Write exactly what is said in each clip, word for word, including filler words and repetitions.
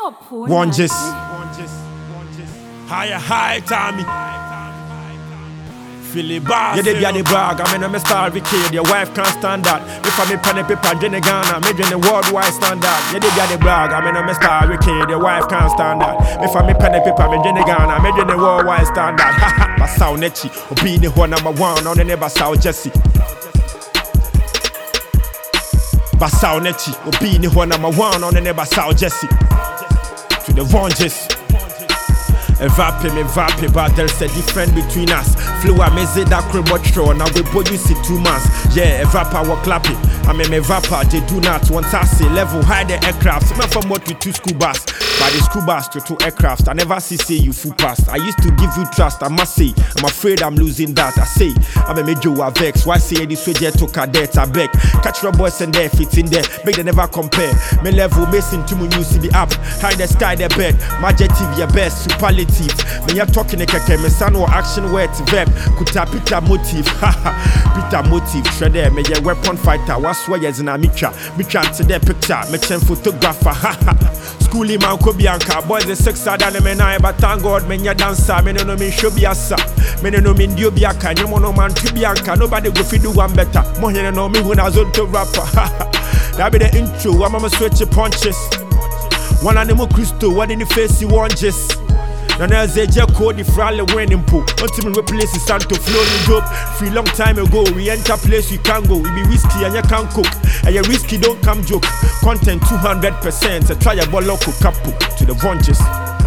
up? One just, higher, high, Tommy. Philly Bass. Yeah, they be at the brag. I mean, I'm a star, Vicky. Your wife can't stand that. If I'm a pen and paper, Jenny Ghana, making the worldwide standard. Yeah, they be at the brag. I mean, I'm a star, Vicky. Your wife can't stand that. If I'm a pen and paper, Jenny Ghana, making the worldwide standard. Ha ha. Basao Nechi, Obini Ho number one, on the never Basao Jesse. Basao Nechi, Obini Ho number one, on the never Basao Jesse. To the Vonges. Evape me vape, but there's a difference between us. Flew a meze that crib watcher, now we both use it two months. Yeah, evapa wa clapping. I mean me vapa, they do not want to say level high the aircraft. I'm from what with two school bus. By the school bus to two aircraft. I never see say you full past. I used to give you trust, I must say. I'm afraid I'm losing that. I say, I'm a major vex. Why say this way to cadet? I beg. Catch your boys and there, fit in there. Make them never compare. Me level, missing to me, you see the app. High the sky, the bed. Magic T V, your best, superlative. Me ya talking a keke, me son or action words, verb. Kuta Peter motive. Haha, Peter motive. Shredder, me ya weapon fighter. What's why is in a mitra? Mitra to their picture. Me chen photographer. Haha. Schoolie man Kobianka, boys the sex are than me now, but thank God, me ya dancer, me no know me show be a sa, me no know me dio bianca, you no man to bianca, nobody go fi do one better. More you know me when I was on to rapper. That be the intro, I'm a switch your punches. One animal crystal, one in the face you want just. Now there's a jack code the fralle winning pool. Until we replace the Santo flowing job. Free long time ago, we enter place we can go. We be whiskey and you can't cook. And your whiskey don't come joke. Content two hundred percent. A try a ball local couple to the Vonges.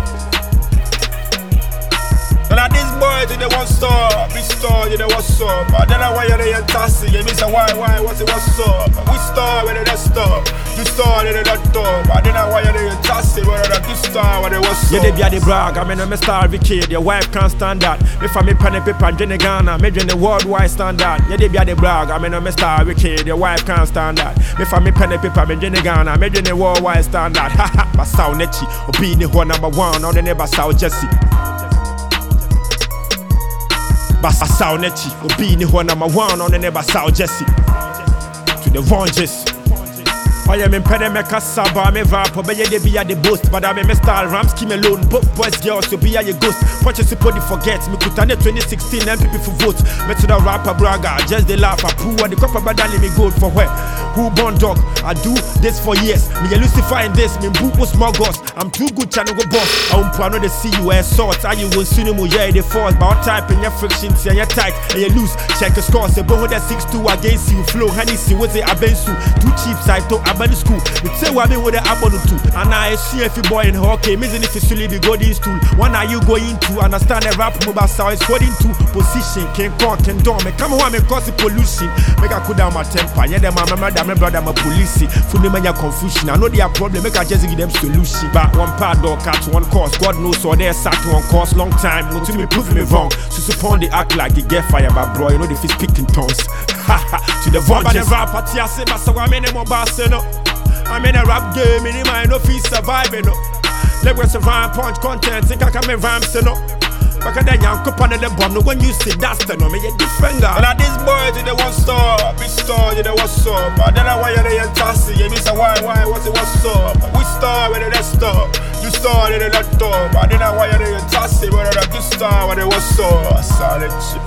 Now these boys in the one store, we store in the what's up. But then I why you're there tossing. You miss a why, why, what's it, what's up? We store in the store. You store in the door. But then I why you're there tossing. Whether that you store, whether what's up. Yeah, they be at the brag. I mean, I'm a star, Vicky. Your wife can't stand that. If I'm a pen and paper, Jenny Ghana, making the worldwide standard. Yeah, they be at the brag. I mean, I'm a star, Vicky. Your wife can't stand that. If I'm a pen and paper, Jenny Ghana, making the worldwide standard. Ha ha, Basao Nechi, Obini Ho number one, on the never Basao Jesse. Basao Nechi, Obini Ho number one, on the never Basao Jesse. To the Vonges. I am in Penameka Saba, me vapor, but yeah, they be at the boost. But I'm a star, Ramsky Malone, both boys, girls, to be at your ghost. Punches support the forget, me could turn twenty sixteen M P P for votes. Me to the rapper braga, just they laugh, I poo, and the copper badly me gold for where? Who born dog? I do this for years. Me a Lucifer in this, me book was small ghost. I'm too good, channel go boss. I won't plan to see you as swords. Are you will see no yeah, they force, but type in your friction, see your tight, and you lose. Check the score, say, both that six two against you, flow, honey, see what's it, Abensu, two cheap side, to Abani school. We say what me with the abon too. And I see if you boy in hockey, missing if you silly be golden stool. When are you going to understand the rap mobile sound is holding to position, can cock and door. Me come home and cause the pollution. Make I cool down my temper. Yeah, them my mother, my brother, my police. Full me your confusion. I know they have problem, make I just give them solution. But one part dog catch one course. God knows so they're sat one course long time. No to me prove me wrong. So suppose they act like they get fire, but bro, you know they feel speaking tongues. To the Vonges. Rap at ya say, but so I'm in more bass, you know. I'm in a rap game, in my no fee surviving. Let me survive punch content, think I can make rhymes, you know. Back then, young couple of the bomb, no one you see that's the no, me a different guy. Now these boys in the one store, we store in the what's up. But then I why you're there tossing, you miss a why, why, what's it, what's up? We store in the store, you store in the door. But then I why you're there tossing, whether that you store, whether what's up. Solid shit.